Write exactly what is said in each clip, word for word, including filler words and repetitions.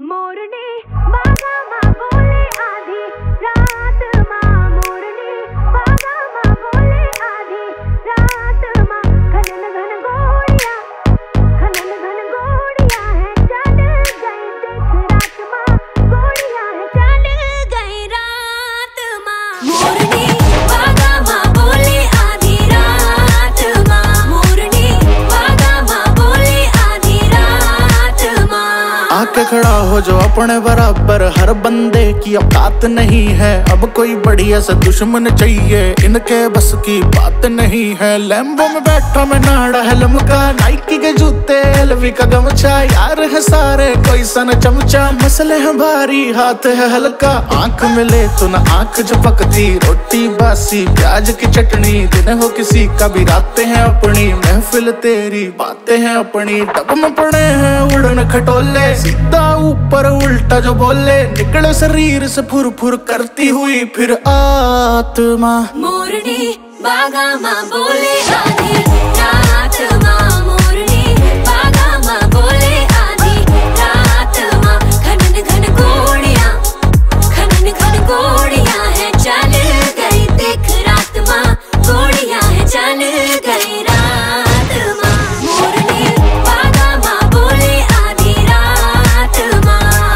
मोरनी बागा माँ बोले आधी रात माँ, मोरनी बागा माँ बोले आधी रात माँ। घनन घन घोड़िया घनन घन घोड़िया है चल गई देख रात माँ, घोड़िया है चल गई रात माँ। मोरनी बागा माँ बोले आधी रात माँ, मोरनी बागा माँ बोले आधी रात माँ। आके खड़ा हो जो अपने बराबर, हर बंदे की औकात नहीं है। अब कोई बढ़िया सा दुश्मन चाहिए, इनके बस की बात नहीं है। लैम्बो में बैठा मैं नाड़ा है लमका, नाइकी के जूते एलवी का गमछा। यार है सारे कोई सन चमचा, मसले हैं भारी हाथ है हल्का। आंख मिले तो ना आंख झपकती, रोटी बासी प्याज की चटनी। दिन हो किसी का भी रातें हैं अपनी, महफिल तेरी बातें हैं अपनी। डब में पड़े हैं उड़न खटोले, सीधा ऊपर उल्टा जो बोले। निकले शरीर से फुर फुर करती हुई फिर आत्मा। मोरनी बागा माँ बोले आधी रात माँ, मोरनी बागा माँ बोले आधी रात माँ। घनन घन घोड़िया घनन घन घोड़िया है चल गई देख रात माँ, घोड़िया है चल गई रात माँ। मोरनी बागा माँ बोले आधी रात माँ।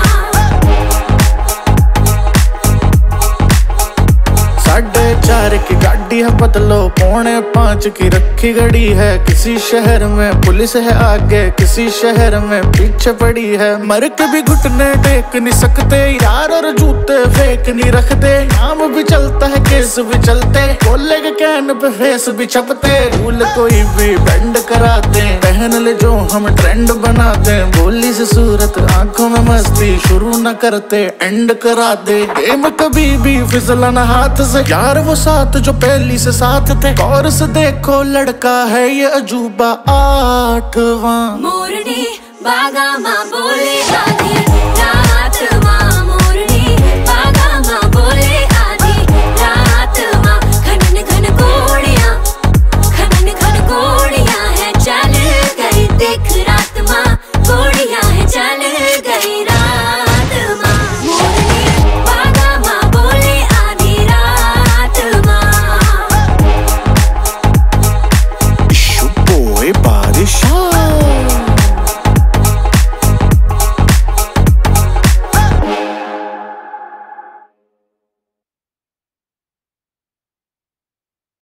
साढ़े चार की गाड़ी है बदलो, पौने पाँच की रखी घड़ी है। किसी शहर में पुलिस है आगे, किसी शहर में पीछे पड़ी है। मर के भी घुटने टेक नहीं सकते, यार और जूते फेंक नहीं रखते। नाम भी चलता है केस भी चलते, कोले के कैन पे फेस भी छपते। रूल कोई भी बेंड कराते, पहन ले जो हम ट्रेंड बनाते। बोली से सूरत आंखों में मस्ती, शुरू न करते एंड करा दे। गेम कभी भी फिसला ना हाथ से, यार वो साथ जो पहली से साथ थे। गौर से देखो लड़का है ये अजूबा आठवां। मोरनी बागा माँ बोले